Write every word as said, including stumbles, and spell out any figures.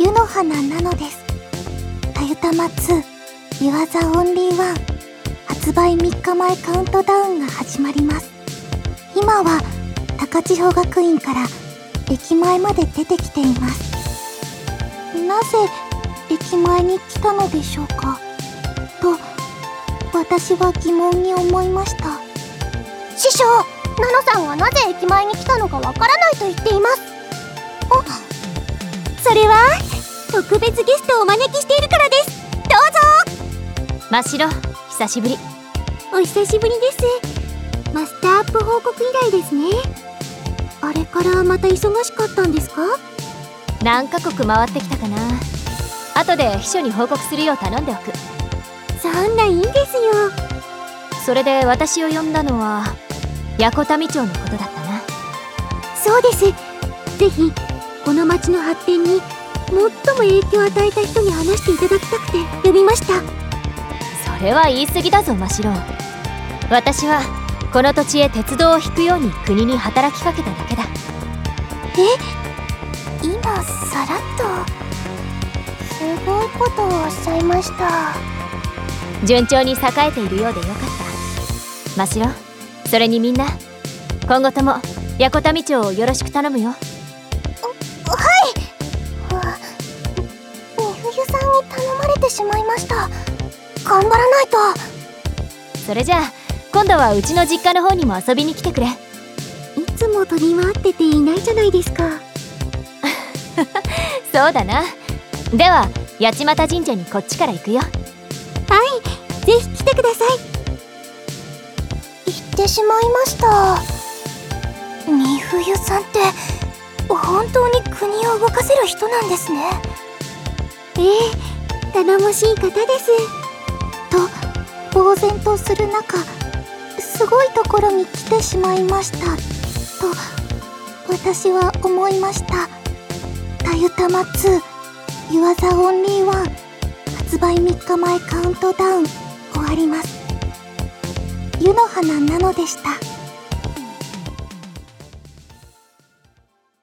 湯の花なのです。たゆたまツー You are the only one 発売みっかまえカウントダウンが始まります。今は高千穂学院から駅前まで出てきています。なぜ駅前に来たのでしょうかと私は疑問に思いました。 師匠、ナノさんはなぜ駅前に来たのかわからないと言っています。 それは特別ゲストをお招きしているからです。どうぞ。 真白、久しぶり。 お久しぶりです。マスターアップ報告以来ですね。あれからまた忙しかったんですか？ 何カ国回ってきたかな。後で秘書に報告するよう頼んでおく。 そんないいんですよ。 それで私を呼んだのは八子民町のことだったな。 そうです。ぜひこの町の発展に最も影響を与えた人に話していただきたくて呼びました。 それは言い過ぎだぞ真白。私はこの土地へ鉄道を引くように国に働きかけただけだ。 え、今さらっとすごいことをおっしゃいました。 順調に栄えているようでよかった真白。それにみんな今後とも八子民町をよろしく頼むよ。 はい。はあ、み冬さんに頼まれてしまいました。頑張らないと。 それじゃあ今度はうちの実家の方にも遊びに来てくれ。いつも飛び回ってていないじゃないですか。 そうだな。では八街神社にこっちから行くよ。 はい、ぜひ来てください。 行ってしまいました。み冬さんって本当に国を動かせる人なんですね。 ええ、頼もしい方です。と呆然とする中、すごいところに来てしまいましたと私は思いました。たゆたまツー You are the only one 発売みっかまえカウントダウン終わります。湯の花なのでした。